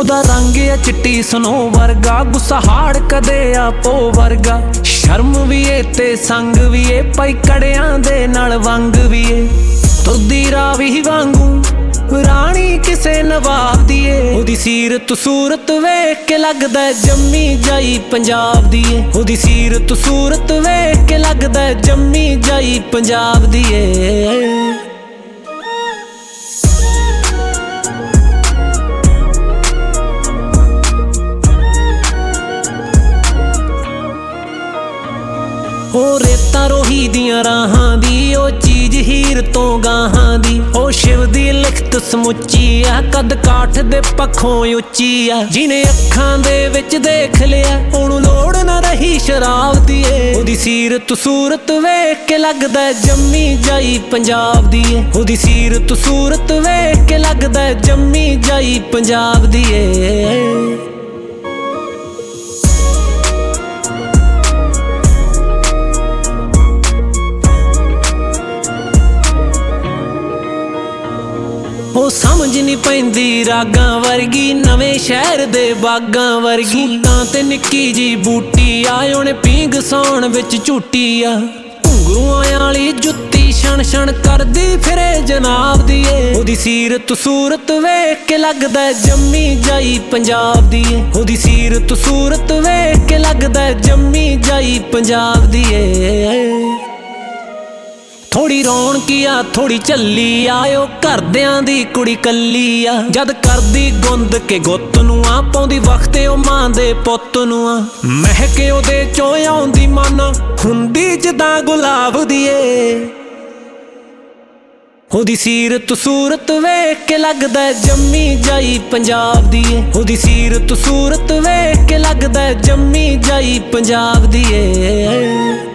ਉਹਦਾ ਰੰਗ ਆ ਚਿੱਟੀ ਸਨੋ ਵਰਗਾ, ਗੁੱਸਾ ਹਾੜ ਕਦੇ ਆਪੋ ਵਰਗਾ। ਸ਼ਰਮ ਵੀ ਏ ਤੇ ਸੰਗ ਵੀ ਏ, ਪਈ ਕੜਿਆਂ ਦੇ ਨਾਲ ਵੰਗ ਵੀ ਏ। ਤੁਰਦੀ ਰਾਵੀ ਵਾਂਗੂ ਰਾਣੀ ਕਿਸੇ ਨਵਾਬ ਦੀ ਏ। ਉਹਦੀ ਸੀਰਤ ਸੂਰਤ ਵੇਖ ਕੇ ਲੱਗਦਾ ਜੰਮੀ ਜਾਈ ਪੰਜਾਬ ਦੀ ਏ। ਉਹਦੀ ਸੀਰਤ ਸੂਰਤ ਵੇਖ ਕੇ ਲੱਗਦਾ ਜੰਮੀ ਜਾਈ ਪੰਜਾਬ ਦੀ ਏ। ਉਹ ਰੇਤਾਂ ਰੋਹੀ ਦੀਆਂ ਰਾਹਾਂ ਦੀ, ਉਹ ਚੀਜ਼ ਹੀਰ ਤੋਂ ਗਾਹਾਂ ਦੀ। ਉਹ ਸ਼ਿਵ ਦੀ ਲਿਖਤ ਸਮੁੱਚੀ ਆ, ਕਦ ਕਾਠ ਦੇ ਪੱਖੋਂ ਉੱਚੀ ਆ। ਜਿਹਨੇ ਅੱਖਾਂ ਦੇ ਵਿੱਚ ਦੇਖ ਲਿਆ ਉਹਨੂੰ ਲੋੜ ਨਾ ਰਹੀ ਸ਼ਰਾਬ ਦੀ ਏ। ਉਹਦੀ ਸੀਰਤ ਸੂਰਤ ਵੇਖ ਕੇ ਲੱਗਦਾ ਜੰਮੀ ਜਾਈ ਪੰਜਾਬ ਦੀ ਏ। ਉਹਦੀ ਸੀਰਤ ਸੂਰਤ ਵੇਖ ਕੇ ਲੱਗਦਾ ਜੰਮੀ ਜਾਈ ਪੰਜਾਬ ਦੀ ਏ। ਉਹ ਸਮਝ ਨਹੀਂ ਪੈਂਦੀ ਰਾਗਾਂ ਵਰਗੀ, ਨਵੇਂ ਸ਼ਹਿਰ ਦੇ ਬਾਗਾਂ ਵਰਗੀ। ਸੂਟਾਂ ਤੇ ਨਿੱਕੀ ਜੀ ਬੂਟੀ ਆ, ਉਹਨੇ ਪੀਂਘ ਸੌਣ ਵਿੱਚ ਝੂਟੀ ਆ। ਘੁੰਗਰੂਆਂ ਵਾਲੀ ਜੁੱਤੀ ਛਣ ਛਣ ਕਰਦੀ ਫਿਰੇ ਜਨਾਬ ਦੀ ਏ। ਉਹਦੀ ਸੀਰਤ ਸੂਰਤ ਵੇਖ ਕੇ ਲੱਗਦਾ ਜੰਮੀ ਜਾਈ ਪੰਜਾਬ ਦੀ ਏ। ਉਹਦੀ ਸੀਰਤ ਸੂਰਤ ਵੇਖ ਕੇ ਲੱਗਦਾ ਜੰਮੀ ਜਾਈ ਪੰਜਾਬ ਦੀ ਏ। ਥੋੜੀ ਰੌਣਕੀ ਆ ਥੋੜੀ ਝੱਲੀ ਆ, ਉਹ ਘਰਦਿਆਂ ਦੀ ਕੁੜੀ ਕੱਲੀ ਆ। ਜਦ ਕਰਦੀ ਗੁੰਦ ਕੇ ਗੁੱਤ ਨੂੰ ਆ, ਪਾਉਂਦੀ ਵਕਤ ਉਹ ਮਾਂ ਦੇ ਪੁੱਤ ਨੂੰ ਆ। ਮਹਿਕ ਉਹਦੇ ਚੋਂ ਆਉਂਦੀ ਮਨ, ਹੁੰਦੀ ਜਿੱਦਾਂ ਗੁਲਾਬ ਦੀ ਏ। ਉਹਦੀ ਸੀਰਤ ਸੂਰਤ ਵੇਖ ਕੇ ਲੱਗਦਾ ਜੰਮੀ ਜਾਈ ਪੰਜਾਬ ਦੀ ਏ। ਉਹਦੀ ਸੀਰਤ ਸੂਰਤ ਵੇਖ ਕੇ ਲੱਗਦਾ ਜੰਮੀ ਜਾਈ ਪੰਜਾਬ ਦੀ ਏ।